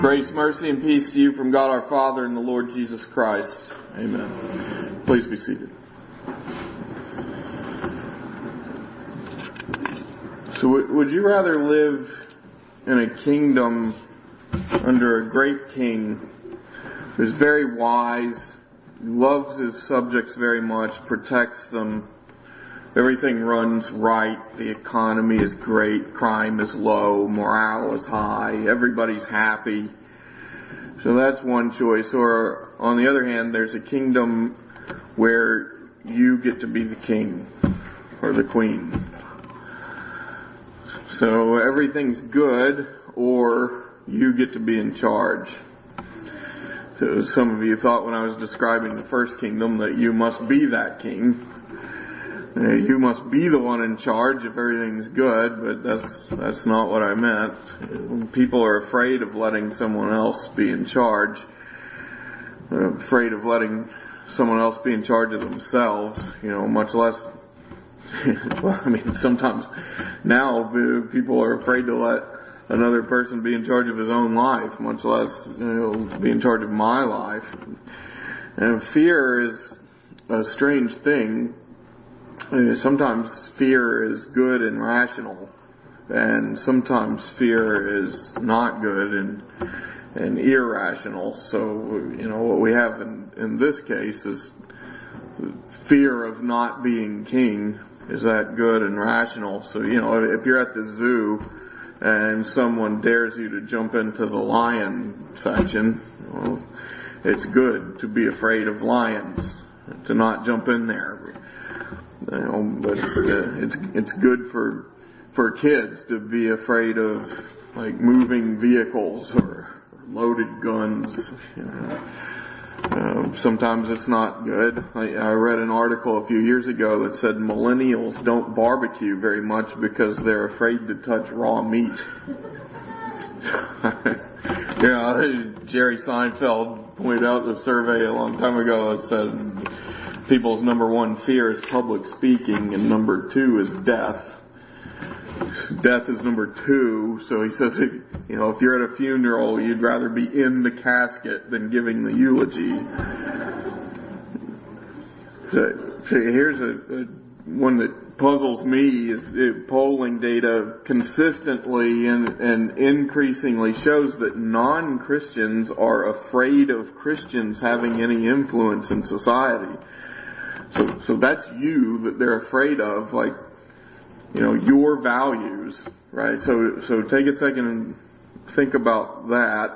Grace, mercy, and peace to you from God our Father and the Lord Jesus Christ. Amen. Please be seated. So would you rather live in a kingdom under a great king who's very wise, loves his subjects very much, protects them, everything runs right, the economy is great, crime is low, morale is high, everybody's happy. So that's one choice. Or on the other hand, there's a kingdom where you get to be the king or the queen. So everything's good, or you get to be in charge. So some of you thought when I was describing the first kingdom that you must be that king. You must be the one in charge if everything's good, but that's not what I meant. People are afraid of letting someone else be in charge. They're afraid of letting someone else be in charge of themselves, much less, sometimes now people are afraid to let another person be in charge of his own life, much less, be in charge of my life. And fear is a strange thing. Sometimes fear is good and rational, and sometimes fear is not good and irrational. So, what we have in this case is fear of not being king. Is that good and rational? So, if you're at the zoo and someone dares you to jump into the lion section, well, it's good to be afraid of lions, to not jump in there. But it's good for kids to be afraid of moving vehicles or loaded guns. Sometimes it's not good. I read an article a few years ago that said millennials don't barbecue very much because they're afraid to touch raw meat. Jerry Seinfeld pointed out the survey a long time ago that said people's number one fear is public speaking, and number two is death. Death is number two, so he says, if you're at a funeral, you'd rather be in the casket than giving the eulogy. So here's one that puzzles me is polling data consistently and increasingly shows that non-Christians are afraid of Christians having any influence in society. So that's you that they're afraid of, your values, right? So take a second and think about that.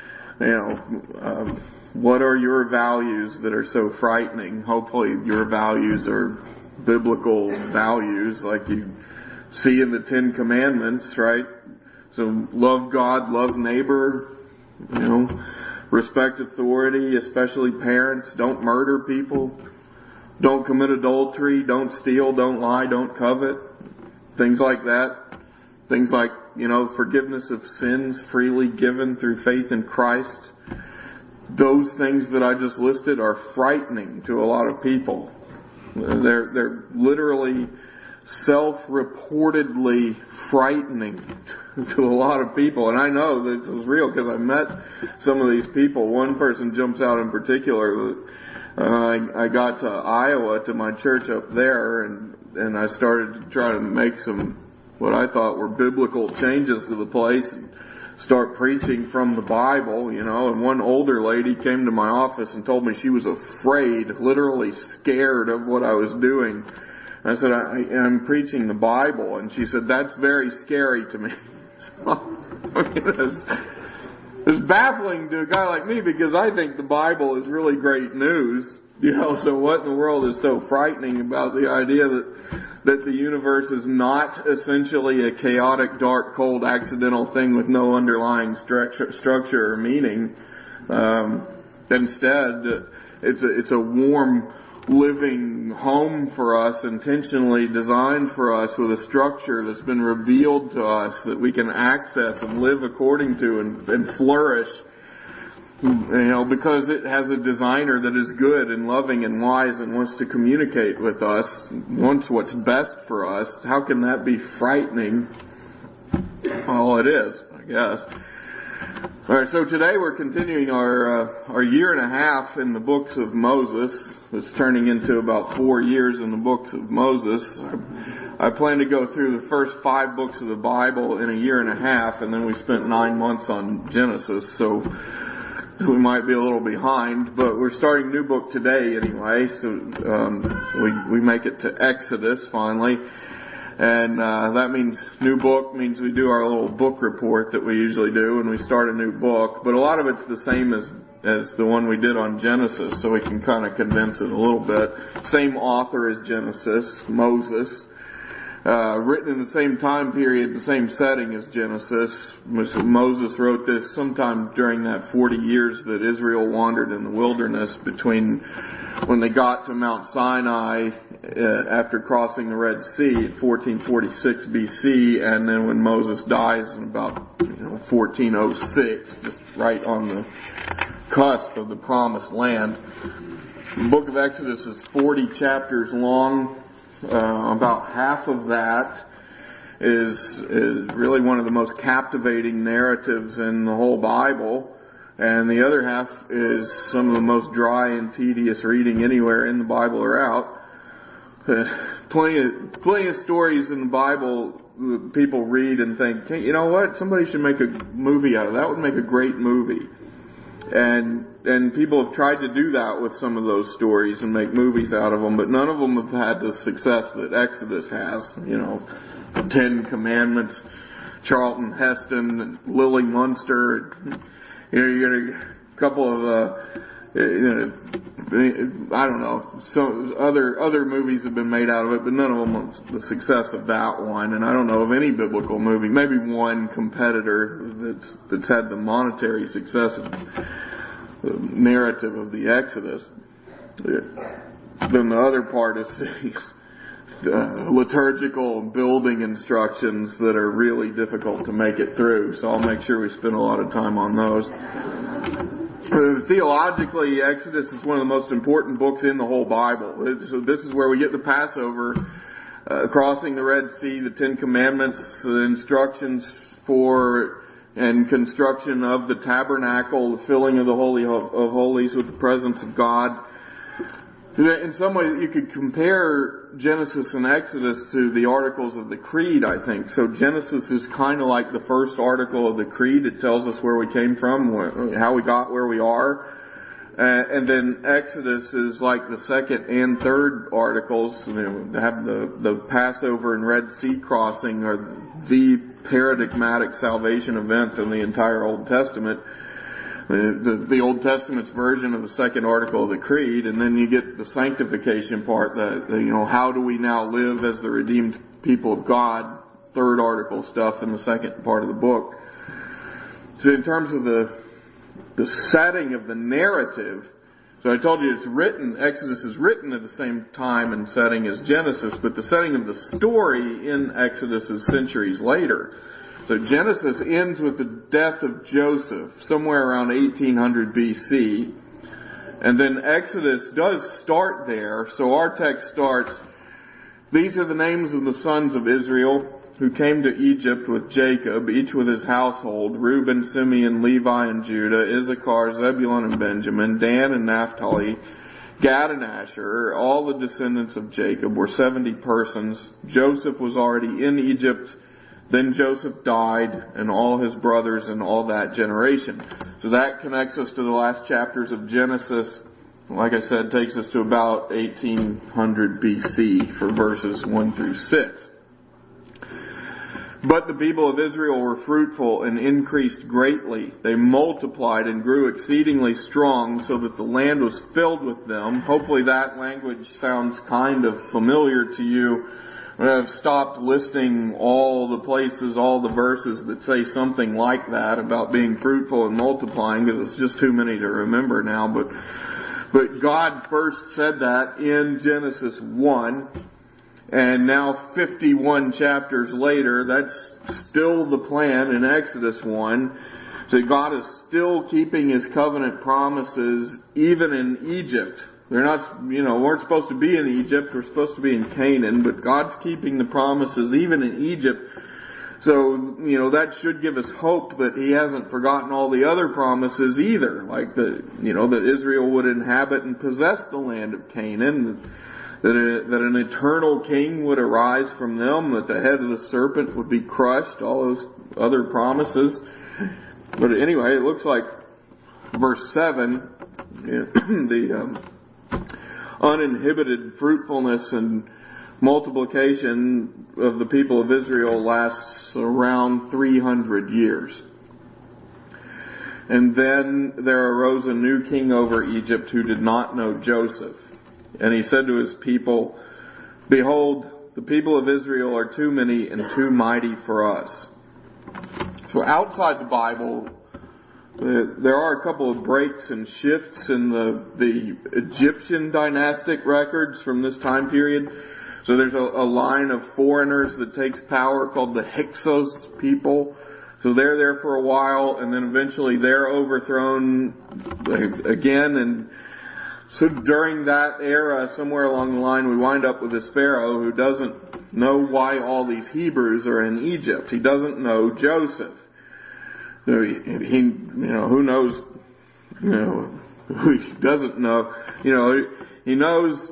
What are your values that are so frightening? Hopefully your values are biblical values like you see in the Ten Commandments, right? So love God, love neighbor, respect authority, especially parents, don't murder people. Don't commit adultery, don't steal, don't lie, don't covet. Things like that. Things like, forgiveness of sins freely given through faith in Christ. Those things that I just listed are frightening to a lot of people. They're literally self-reportedly frightening to a lot of people. And I know this is real because I met some of these people. One person jumps out in particular that I got to Iowa, to my church up there, and I started to try to make some, what I thought were biblical changes to the place and start preaching from the Bible, and one older lady came to my office and told me she was afraid, literally scared of what I was doing. I said, I'm preaching the Bible, and she said, that's very scary to me. It's baffling to a guy like me because I think the Bible is really great news. So what in the world is so frightening about the idea that the universe is not essentially a chaotic, dark, cold, accidental thing with no underlying structure or meaning? Instead, it's a warm, living home for us, intentionally designed for us with a structure that's been revealed to us that we can access and live according to and flourish, because it has a designer that is good and loving and wise and wants to communicate with us, wants what's best for us. How can that be frightening? Well, it is, I guess. All right, so today we're continuing our year and a half in the books of Moses. It's turning into about 4 years in the books of Moses. I plan to go through the first 5 books of the Bible in a year and a half, and then we spent 9 months on Genesis, so we might be a little behind, but we're starting a new book today anyway, so we make it to Exodus finally. And that means new book means we do our little book report that we usually do when we start a new book. But a lot of it's the same as the one we did on Genesis, so we can kind of condense it a little bit. Same author as Genesis, Moses. Written in the same time period, the same setting as Genesis. Moses wrote this sometime during that 40 years that Israel wandered in the wilderness between when they got to Mount Sinai after crossing the Red Sea at 1446 BC, and then when Moses dies in about 1406, just right on the cusp of the Promised Land. The book of Exodus is 40 chapters long. About half of that is really one of the most captivating narratives in the whole Bible, and the other half is some of the most dry and tedious reading anywhere in the Bible or out. Plenty of stories in the Bible that people read and think, hey, you know what? Somebody should make a movie out of that. That would make a great movie. And people have tried to do that with some of those stories and make movies out of them, but none of them have had the success that Exodus has. The 10 Commandments, Charlton Heston, Lily Munster. You get a couple of, I don't know, some other movies have been made out of it, but none of them have the success of that one. And I don't know of any biblical movie, maybe one competitor that's had the monetary success of the narrative of the Exodus. Then the other part is liturgical building instructions that are really difficult to make it through. So I'll make sure we spend a lot of time on those. Theologically, Exodus is one of the most important books in the whole Bible. So this is where we get the Passover, crossing the Red Sea, the 10 Commandments, the instructions for and construction of the tabernacle, the filling of the Holy of Holies with the presence of God. In some way, you could compare Genesis and Exodus to the articles of the Creed, I think. So Genesis is kind of like the first article of the Creed. It tells us where we came from, how we got where we are. And then Exodus is like the second and third articles. They have the Passover and Red Sea crossing are the paradigmatic salvation event in the entire Old Testament. The Old Testament's version of the second article of the Creed, and then you get the sanctification part, how do we now live as the redeemed people of God, third article stuff in the second part of the book. So in terms of the setting of the narrative, so I told you Exodus is written at the same time and setting as Genesis, but the setting of the story in Exodus is centuries later. So Genesis ends with the death of Joseph, somewhere around 1800 BC. And then Exodus does start there. So our text starts, these are the names of the sons of Israel who came to Egypt with Jacob, each with his household, Reuben, Simeon, Levi, and Judah, Issachar, Zebulun, and Benjamin, Dan and Naphtali, Gad and Asher. All the descendants of Jacob were 70 persons. Joseph was already in Egypt. Then Joseph died, and all his brothers and all that generation. So that connects us to the last chapters of Genesis. Like I said, takes us to about 1800 BC for verses 1 through 6. But the people of Israel were fruitful and increased greatly. They multiplied and grew exceedingly strong so that the land was filled with them. Hopefully that language sounds kind of familiar to you. I've stopped listing all the places, all the verses that say something like that about being fruitful and multiplying, because it's just too many to remember now. But God first said that in Genesis 1, and now 51 chapters later, that's still the plan in Exodus 1. So God is still keeping His covenant promises even in Egypt. They're not, weren't supposed to be in Egypt. We're supposed to be in Canaan, but God's keeping the promises even in Egypt. So, that should give us hope that he hasn't forgotten all the other promises either, like that Israel would inhabit and possess the land of Canaan, that an eternal king would arise from them, that the head of the serpent would be crushed, all those other promises. But anyway, it looks like verse 7, the uninhibited fruitfulness and multiplication of the people of Israel lasts around 300 years. And then there arose a new king over Egypt who did not know Joseph. And he said to his people, "Behold, the people of Israel are too many and too mighty for us." So outside the Bible, there are a couple of breaks and shifts in the Egyptian dynastic records from this time period. So there's a line of foreigners that takes power called the Hyksos people. So they're there for a while, and then eventually they're overthrown again. And so during that era, somewhere along the line, we wind up with this Pharaoh who doesn't know why all these Hebrews are in Egypt. He doesn't know Joseph. Who knows, who he doesn't know. He knows,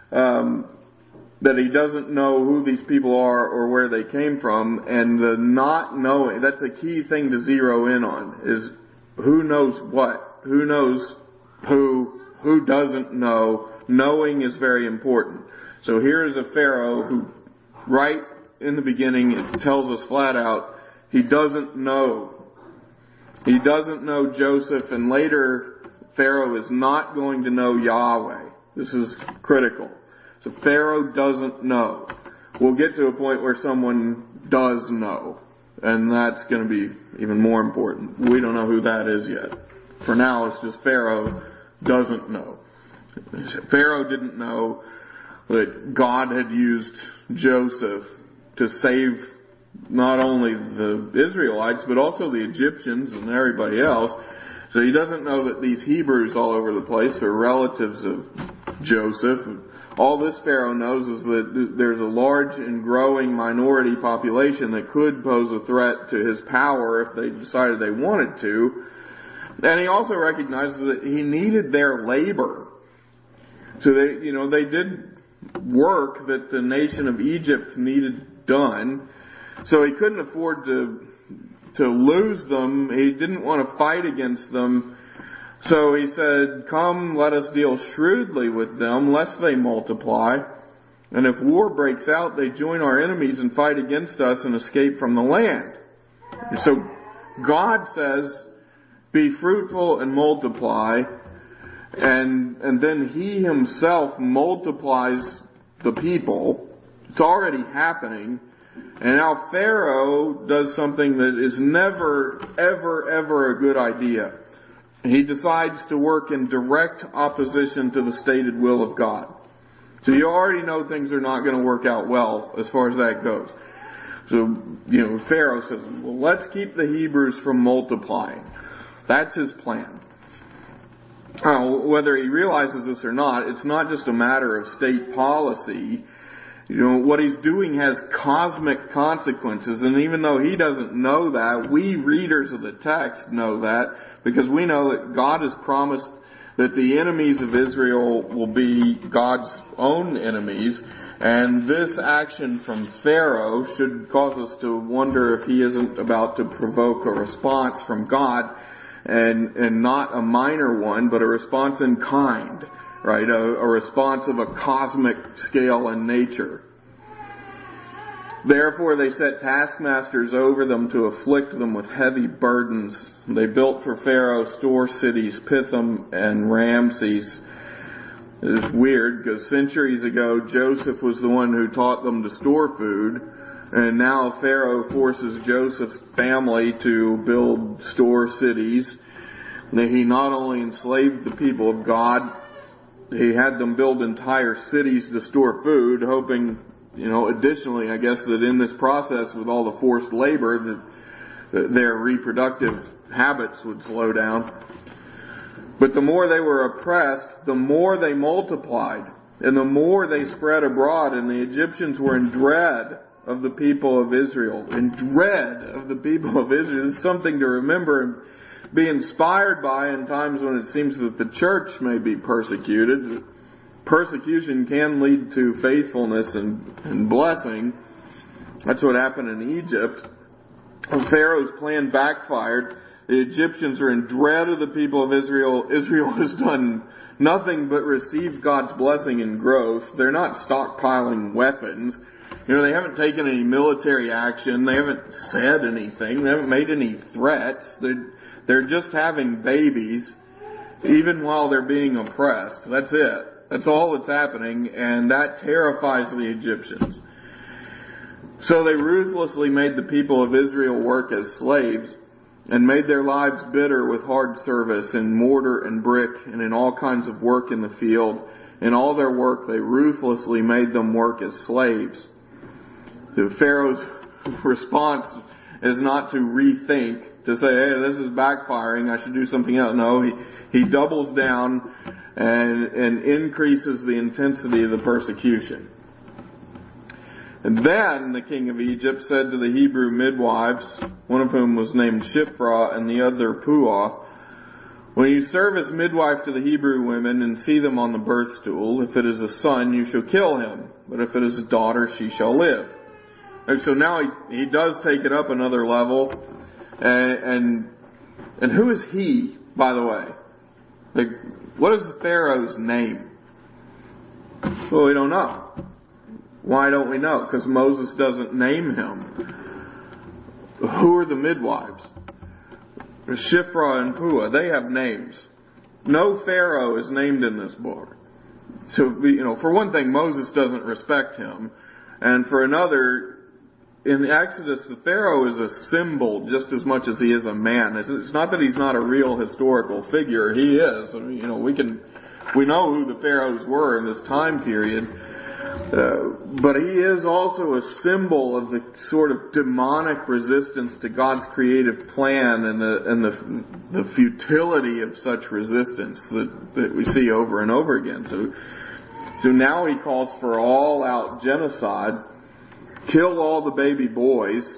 that he doesn't know who these people are or where they came from, and the not knowing, that's a key thing to zero in on, is who knows what, who knows who doesn't know. Knowing is very important. So here is a Pharaoh who, right in the beginning, it tells us flat out, he doesn't know. He doesn't know Joseph, and later Pharaoh is not going to know Yahweh. This is critical. So Pharaoh doesn't know. We'll get to a point where someone does know, and that's going to be even more important. We don't know who that is yet. For now, it's just Pharaoh doesn't know. Pharaoh didn't know that God had used Joseph to save not only the Israelites, but also the Egyptians and everybody else. So he doesn't know that these Hebrews all over the place are relatives of Joseph. All this Pharaoh knows is that there's a large and growing minority population that could pose a threat to his power if they decided they wanted to. And he also recognizes that he needed their labor. So they did work that the nation of Egypt needed done. So he couldn't afford to lose them. He didn't want to fight against them. So he said, "Come, let us deal shrewdly with them, lest they multiply. And if war breaks out, they join our enemies and fight against us and escape from the land." So God says, "Be fruitful and multiply." And then he himself multiplies the people. It's already happening. And now Pharaoh does something that is never, ever, ever a good idea. He decides to work in direct opposition to the stated will of God. So you already know things are not going to work out well as far as that goes. So, Pharaoh says, well, let's keep the Hebrews from multiplying. That's his plan. Whether he realizes this or not, it's not just a matter of state policy. What he's doing has cosmic consequences, and even though he doesn't know that, we readers of the text know that, because we know that God has promised that the enemies of Israel will be God's own enemies, and this action from Pharaoh should cause us to wonder if he isn't about to provoke a response from God, and not a minor one, but a response in kind, right? A response of a cosmic scale and nature. Therefore they set taskmasters over them to afflict them with heavy burdens. They built for Pharaoh store cities, Pithom and Ramses. It's weird because centuries ago Joseph was the one who taught them to store food, and now Pharaoh forces Joseph's family to build store cities. He not only enslaved the people of God, he had them build entire cities to store food, hoping, additionally, I guess, that in this process with all the forced labor that their reproductive habits would slow down. But the more they were oppressed, the more they multiplied, and the more they spread abroad, and the Egyptians were in dread of the people of Israel. In dread of the people of Israel. This is something to remember and be inspired by in times when it seems that the church may be persecuted. Persecution can lead to faithfulness and blessing. That's what happened in Egypt. Pharaoh's plan backfired. The Egyptians are in dread of the people of Israel. Israel has done nothing but receive God's blessing and growth. They're not stockpiling weapons. They haven't taken any military action. They haven't said anything. They haven't made any threats. They're just having babies, even while they're being oppressed. That's it. That's all that's happening, and that terrifies the Egyptians. So they ruthlessly made the people of Israel work as slaves and made their lives bitter with hard service in mortar and brick and in all kinds of work in the field. In all their work, they ruthlessly made them work as slaves. The Pharaoh's response is not to rethink, to say, hey, this is backfiring, I should do something else. No, he doubles down and increases the intensity of the persecution. And then the king of Egypt said to the Hebrew midwives, one of whom was named Shiphrah and the other Puah, when you serve as midwife to the Hebrew women and see them on the birth stool, if it is a son, you shall kill him, but if it is a daughter, she shall live. And so now he does take it up another level. And who is he, by the way? What is the Pharaoh's name? Well, we don't know. Why don't we know? Because Moses doesn't name him. Who are the midwives? Shiphrah and Puah. They have names. No Pharaoh is named in this book. So, for one thing, Moses doesn't respect him. And for another, in Exodus, the Pharaoh is a symbol just as much as he is a man. It's not that he's not a real historical figure. He is. We know who the Pharaohs were in this time period. But he is also a symbol of the sort of demonic resistance to God's creative plan and the futility of such resistance that we see over and over again. So now he calls for all out genocide, kill all the baby boys.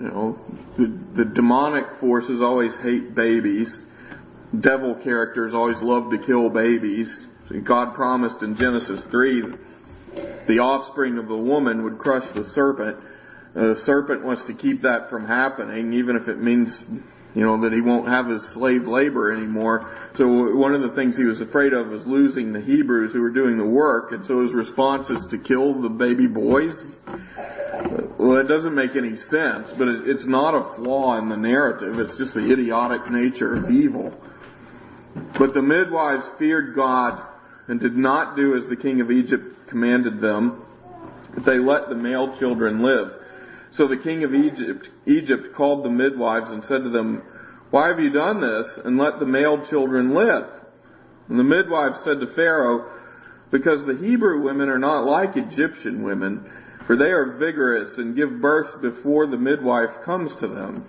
The demonic forces always hate babies. Devil characters always love to kill babies. God promised in Genesis 3 the offspring of the woman would crush the serpent. The serpent wants to keep that from happening, even if it means, that he won't have his slave labor anymore. So one of the things he was afraid of was losing the Hebrews who were doing the work, and so his response is to kill the baby boys. Well, it doesn't make any sense, but it's not a flaw in the narrative. It's just the idiotic nature of evil. But the midwives feared God and did not do as the king of Egypt commanded them, but they let the male children live. So the king of Egypt called the midwives and said to them, why have you done this and let the male children live? And the midwives said to Pharaoh, because the Hebrew women are not like Egyptian women, for they are vigorous and give birth before the midwife comes to them.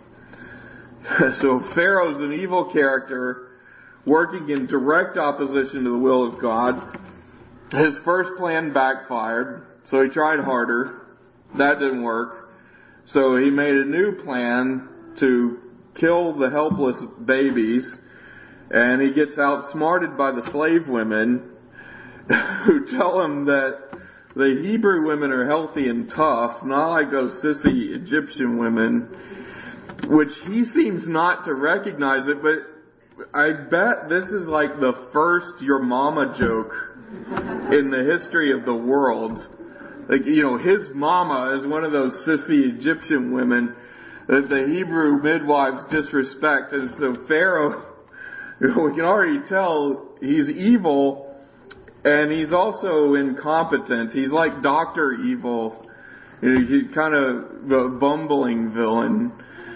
So Pharaoh's an evil character, working in direct opposition to the will of God. His first plan backfired, so he tried harder. That didn't work. So he made a new plan to kill the helpless babies, and he gets outsmarted by the slave women who tell him that the Hebrew women are healthy and tough, not like those sissy Egyptian women, which he seems not to recognize it, but I bet this is like the first your mama joke in the history of the world. His mama is one of those sissy Egyptian women that the Hebrew midwives disrespect. And so Pharaoh, we can already tell he's evil and he's also incompetent. He's like Dr. Evil. He's kind of a bumbling villain.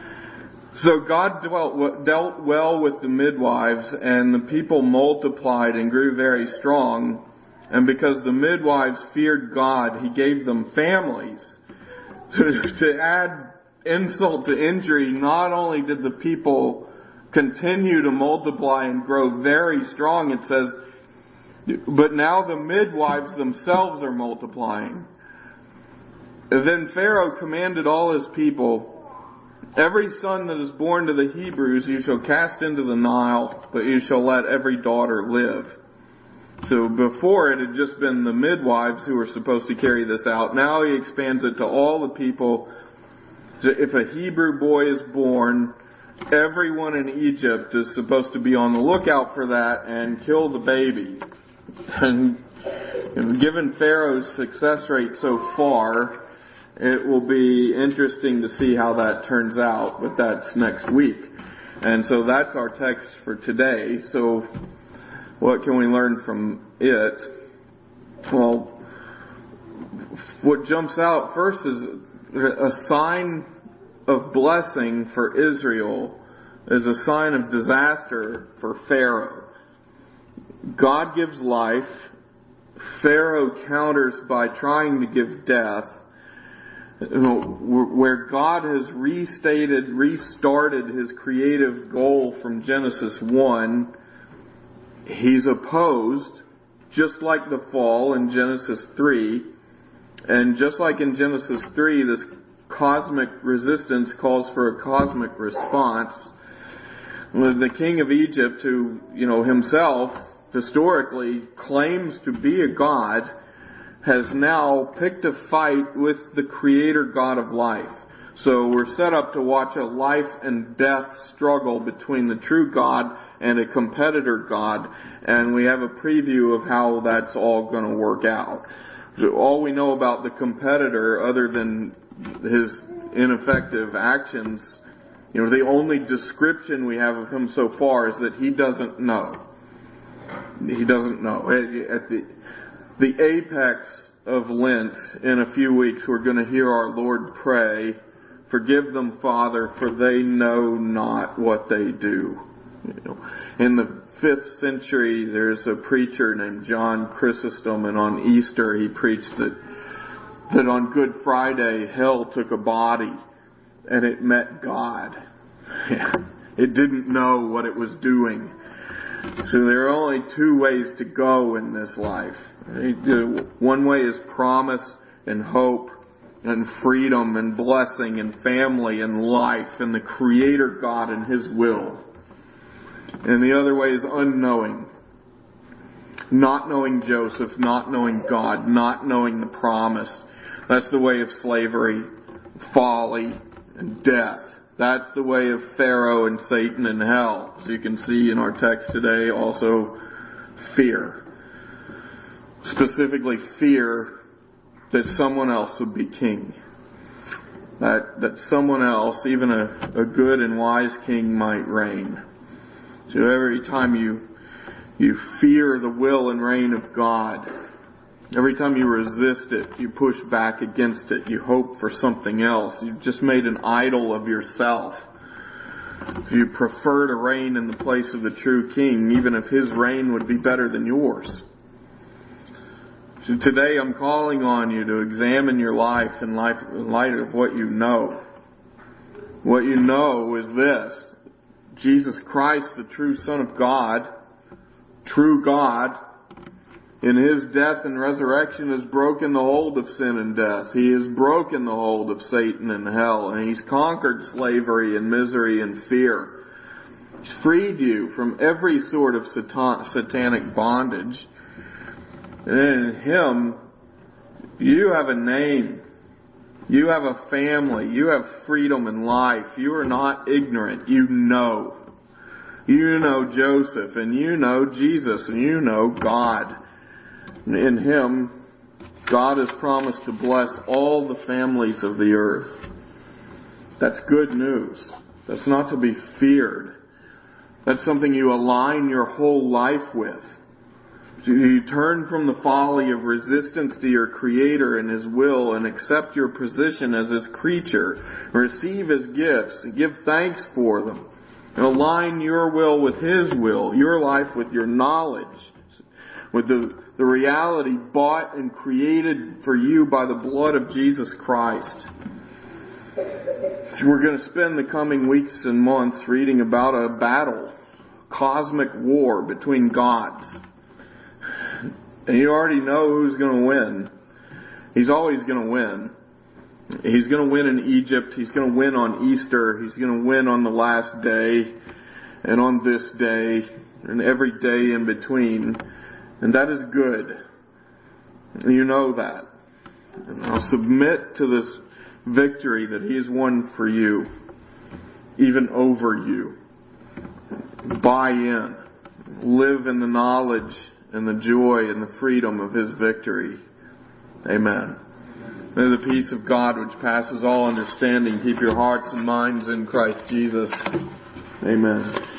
So God dealt well with the midwives, and the people multiplied and grew very strong. And because the midwives feared God, He gave them families. To add insult to injury, not only did the people continue to multiply and grow very strong, it says, but now the midwives themselves are multiplying. Then Pharaoh commanded all his people, every son that is born to the Hebrews you shall cast into the Nile, but you shall let every daughter live. So before it had just been the midwives who were supposed to carry this out. Now he expands it to all the people. If a Hebrew boy is born, everyone in Egypt is supposed to be on the lookout for that and kill the baby. And given Pharaoh's success rate so far, it will be interesting to see how that turns out, but that's next week. And so that's our text for today. So what can we learn from it? Well, what jumps out first is a sign of blessing for Israel is a sign of disaster for Pharaoh. God gives life. Pharaoh counters by trying to give death. Where God has restarted his creative goal from Genesis 1, he's opposed, just like the fall in Genesis 3. And just like in Genesis 3, this cosmic resistance calls for a cosmic response. The king of Egypt, who, himself historically claims to be a god, has now picked a fight with the creator God of life. So we're set up to watch a life and death struggle between the true God and a competitor God, and we have a preview of how that's all going to work out. So all we know about the competitor, other than his ineffective actions, the only description we have of him so far is that he doesn't know. He doesn't know. At the apex of Lent, in a few weeks, we're going to hear our Lord pray, "Forgive them, Father, for they know not what they do." In the 5th century, there's a preacher named John Chrysostom, and on Easter he preached that on Good Friday, hell took a body and it met God. It didn't know what it was doing. So there are only two ways to go in this life. One way is promise and hope and freedom and blessing and family and life and the Creator God and His will. And the other way is unknowing. Not knowing Joseph, not knowing God, not knowing the promise. That's the way of slavery, folly, and death. That's the way of Pharaoh and Satan and hell. So you can see in our text today also fear. Specifically fear that someone else would be king. That someone else, even a good and wise king, might reign. So every time you fear the will and reign of God, every time you resist it, you push back against it, you hope for something else. You've just made an idol of yourself. You prefer to reign in the place of the true king, even if his reign would be better than yours. So today I'm calling on you to examine your life in light of what you know. What you know is this: Jesus Christ, the true Son of God, true God, in His death and resurrection has broken the hold of sin and death. He has broken the hold of Satan and hell, and He's conquered slavery and misery and fear. He's freed you from every sort of satanic bondage. And in Him, you have a name. You have a family. You have freedom and life. You are not ignorant. You know. You know Joseph, and you know Jesus, and you know God. In Him, God has promised to bless all the families of the earth. That's good news. That's not to be feared. That's something you align your whole life with. You turn from the folly of resistance to your Creator and His will and accept your position as His creature. Receive His gifts and give thanks for them. And align your will with His will, your life with your knowledge, with the reality bought and created for you by the blood of Jesus Christ. So we're going to spend the coming weeks and months reading about a battle, cosmic war between gods. And you already know who's going to win. He's always going to win. He's going to win in Egypt. He's going to win on Easter. He's going to win on the last day and on this day and every day in between. And that is good. You know that. And I'll submit to this victory that He has won for you, even over you. Buy in. Live in the knowledge and the joy and the freedom of His victory. Amen. May the peace of God, which passes all understanding, keep your hearts and minds in Christ Jesus. Amen.